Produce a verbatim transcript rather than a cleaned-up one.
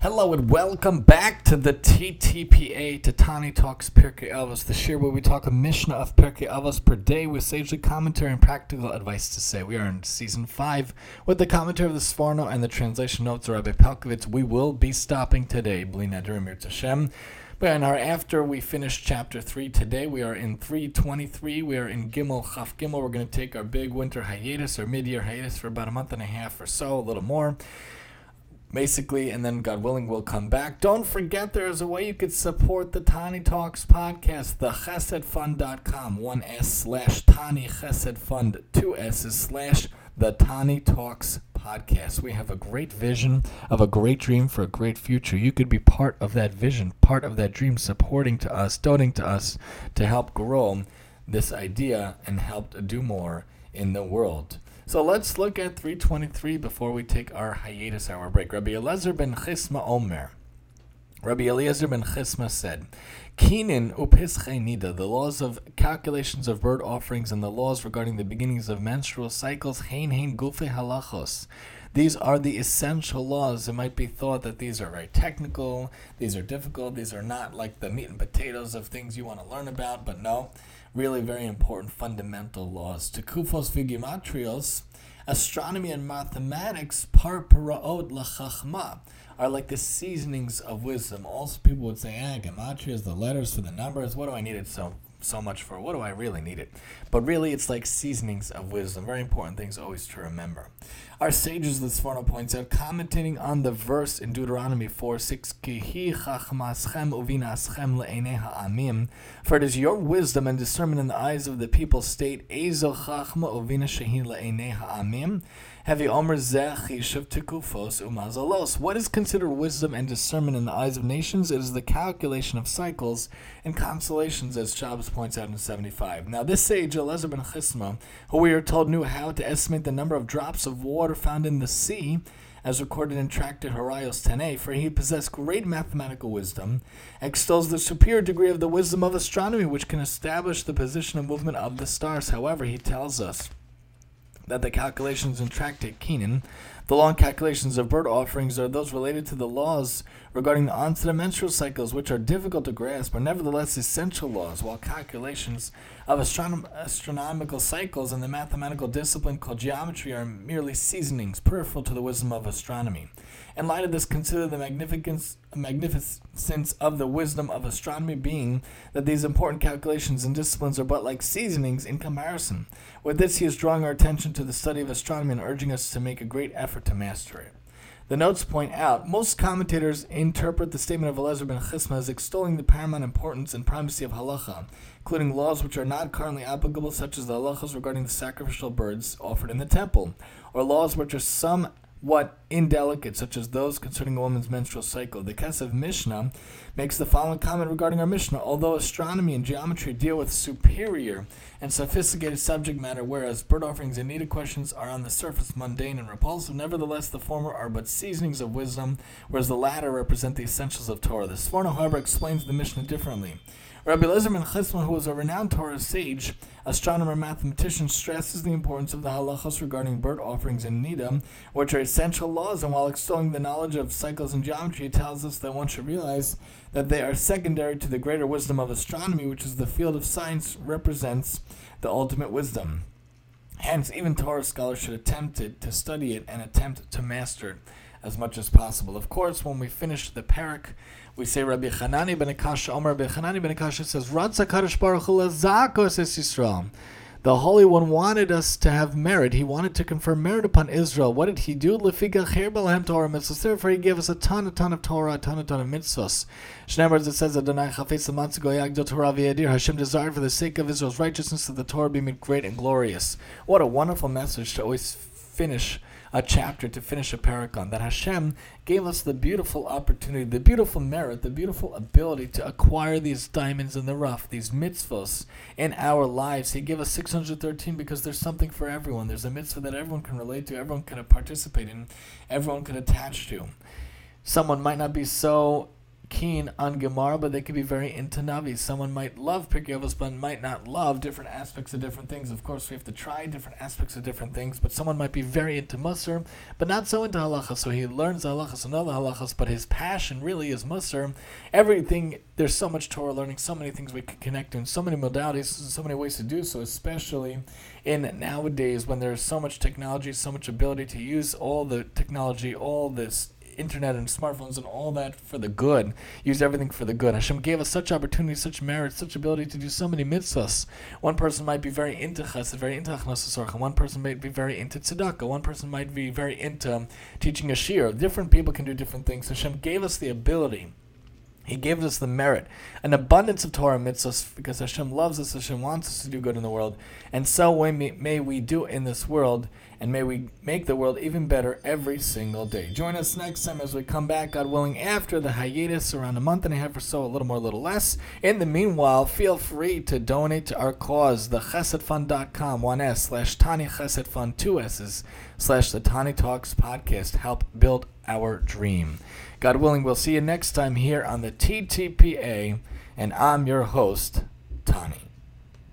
Hello and welcome back to the T T P A, to Tani Talks Pirkei Avos, the shir where we talk a Mishnah of Pirkei Avos per day with sagely commentary and practical advice to say. We are in season five with the commentary of the Sforno and the translation notes of Rabbi Pelkovitz. We will be stopping today, Bli Neder Mir Tashem. But in our after we finish chapter three today, we are in three twenty-three. We are in Gimel Chaf Gimel. We're going to take our big winter hiatus or mid-year hiatus for about a month and a half or so, a little more. Basically, and then God willing, we'll come back. Don't forget there is a way you could support the Tani Talks podcast, the chesed fund dot com, one S slash Tani Chesed Fund, two S's slash the Tani Talks podcast. We have a great vision of a great dream for a great future. You could be part of that vision, part of that dream, supporting to us, donating to us to help grow this idea and help do more in the world. So let's look at three twenty-three before we take our hiatus hour break. Rabbi Eliezer ben Chisma Omer. Rabbi Eliezer ben Chisma said, Kinin upischei nida, the laws of calculations of bird offerings and the laws regarding the beginnings of menstrual cycles, hein hein gufe halachos. These are the essential laws. It might be thought that these are very technical, these are difficult, these are not like the meat and potatoes of things you want to learn about, but no, really very important fundamental laws. Tekufos v'gimatrios, astronomy and mathematics, parparaot lachachma, are like the seasonings of wisdom. Also, people would say, ah, gematria is the letters for the numbers. What do I need it so so much for? What do I really need it? But really, it's like seasonings of wisdom. Very important things always to remember. Our sages, the Sforno points out, commentating on the verse in Deuteronomy four six, Kihi chachmaschem uvinaschem le'enei ha'amim, for it is your wisdom and discernment in the eyes of the people state, Ezo chachma uvina shehi le'enei ha'amim, Hevi omer zeh chishav tekufos umazalos. What is considered wisdom and discernment in the eyes of nations? It is the calculation of cycles and constellations, as Shabbos points out in seventy-five. Now, this sage, Eliezer ben Chisma, who we are told knew how to estimate the number of drops of water found in the sea, as recorded in Tractate Horayos Tanei, for he possessed great mathematical wisdom, extols the superior degree of the wisdom of astronomy, which can establish the position and movement of the stars. However, he tells us that the calculations in Tractate Kenan, the long calculations of bird offerings, are those related to the laws regarding the onset of menstrual cycles, which are difficult to grasp, but nevertheless essential laws, while calculations of astronom- astronomical cycles and the mathematical discipline called geometry are merely seasonings, peripheral to the wisdom of astronomy. In light of this, consider the magnificence, magnificence of the wisdom of astronomy being that these important calculations and disciplines are but like seasonings in comparison. With this, he is drawing our attention to the study of astronomy and urging us to make a great effort to master it. The notes point out, most commentators interpret the statement of Eliezer ben Chisma as extolling the paramount importance and primacy of halacha, including laws which are not currently applicable, such as the halachas regarding the sacrificial birds offered in the temple, or laws which are some what indelicate, such as those concerning a woman's menstrual cycle. The Kesef Mishnah makes the following comment regarding our Mishnah. Although astronomy and geometry deal with superior and sophisticated subject matter, whereas bird offerings and needed questions are on the surface mundane and repulsive, nevertheless the former are but seasonings of wisdom, whereas the latter represent the essentials of Torah. The Sforno, however, explains the Mishnah differently. Rabbi Eliezer ben Chisma, who was a renowned Torah sage, astronomer, mathematician, stresses the importance of the halachos regarding bird offerings and nida, which are essential laws, and while extolling the knowledge of cycles and geometry, he tells us that one should realize that they are secondary to the greater wisdom of astronomy, which is the field of science represents the ultimate wisdom. Hence, even Torah scholars should attempt it, to study it and attempt to master it as much as possible. Of course, when we finish the parak, we say Rabbi Chanani ben Akasha, Omer Rabbi Chanani ben Akasha says, Ratza Kadosh Baruch Hu lezakos es Yisrael. The Holy One wanted us to have merit. He wanted to confer merit upon Israel. What did he do? Lefika cher b'lehem Torah mitzvos. Therefore, he gave us a ton, a ton of Torah, a ton, a ton of mitzvos. Shnei words, it says, Adonai chafetz l'matzah goyag do Torah v'yadir. Hashem desired for the sake of Israel's righteousness that the Torah be made great and glorious. What a wonderful message to always finish a chapter, to finish a parakon, that Hashem gave us the beautiful opportunity, the beautiful merit, the beautiful ability to acquire these diamonds in the rough, these mitzvos in our lives. He gave us six hundred thirteen because there's something for everyone. There's a mitzvah that everyone can relate to, everyone can participate in, everyone can attach to. Someone might not be so keen on Gemara, but they could be very into Navi. Someone might love Pirkei Avos, but might not love different aspects of different things. Of course, we have to try different aspects of different things, but someone might be very into Musar, but not so into Halachas. So he learns Halachas and other Halachas, but his passion really is Musar. Everything, there's so much Torah learning, so many things we can connect to, and so many modalities, so many ways to do so, especially in nowadays when there's so much technology, so much ability to use all the technology, all this internet and smartphones and all that for the good. Use everything for the good. Hashem gave us such opportunity, such merit, such ability to do so many mitzvahs. One person might be very into chesed, very into achnas v'sorcha. One person might be very into tzedakah. One person might be very into teaching a shir. Different people can do different things. Hashem gave us the ability. He gave us the merit, an abundance of Torah mitzvahs, because Hashem loves us, Hashem wants us to do good in the world, and so may, may we do in this world, and may we make the world even better every single day. Join us next time as we come back, God willing, after the hiatus, around a month and a half or so, a little more, a little less. In the meanwhile, feel free to donate to our cause, the chesed fund dot com, one S, slash Tani Chesed Fund, two S's, slash the Tani Talks podcast. Help build our dream. God willing, we'll see you next time here on the T T P A, and I'm your host, Tani.